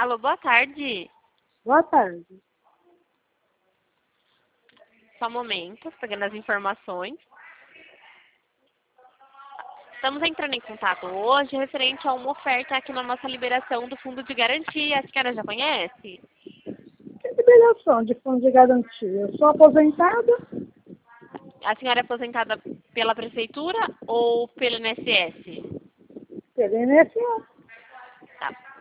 Alô, boa tarde. Boa tarde. Só um momento, pegando as informações. Estamos entrando em contato hoje referente a uma oferta aqui na nossa liberação do Fundo de Garantia. A senhora já conhece? Que liberação de fundo de garantia? Eu sou aposentada A senhora é aposentada pela Prefeitura ou pelo INSS? pelo INSS. Tá.